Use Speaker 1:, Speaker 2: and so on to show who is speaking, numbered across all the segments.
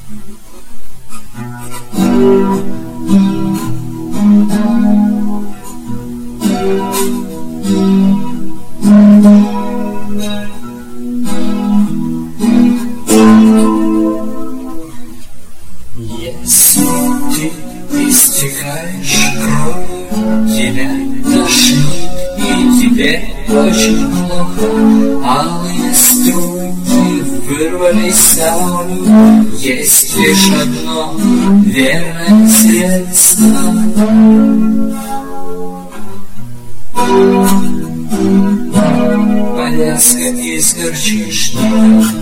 Speaker 1: Если ты истекаешь кровью, тебя тошнит и тебе очень плохо. Алые струны вырвались на волю. Есть лишь одно верное средство. Повязка из горчишника.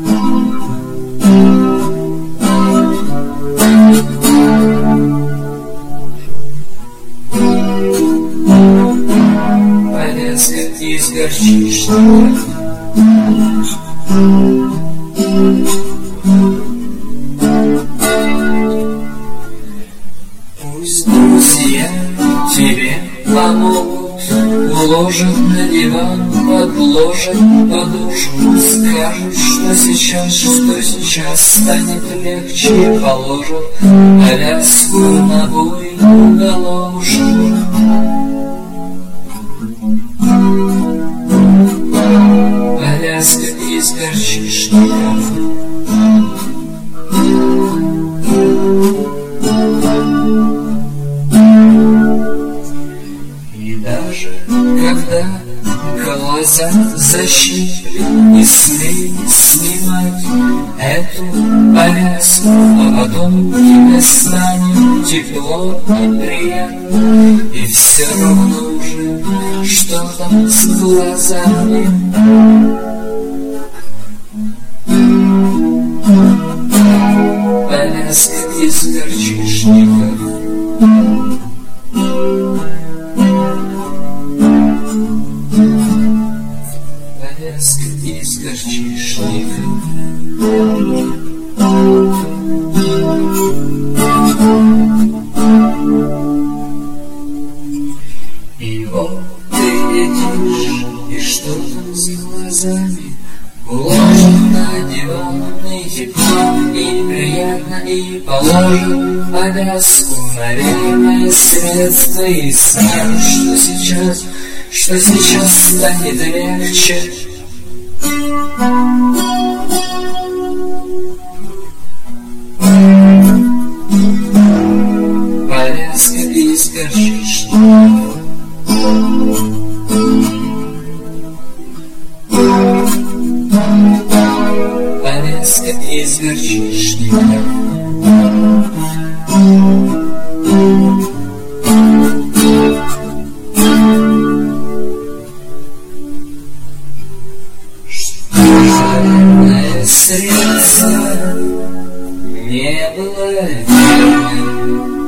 Speaker 1: Повязка из горчишника. Пусть друзья тебе помогут, уложат на диван, подложат подушку, скажут, что сейчас станет легче, положат повязку на буйную головушку. Повязка из горчишника. И даже когда глаза защипли, не смей снимать эту повязку, а потом тебе станет тепло и приятно, и все равно уже что там с глазами. Повязка из горчишника. Повязка из горчишника. И вот ты летишь, и что там с глазами? Уложен на диван, и тепло, и приятно, и положен повязку на верное средство, и скажут, что сейчас станет легче. Повязка из горчишника. Повязка из горчишника. Верное средство не было верным.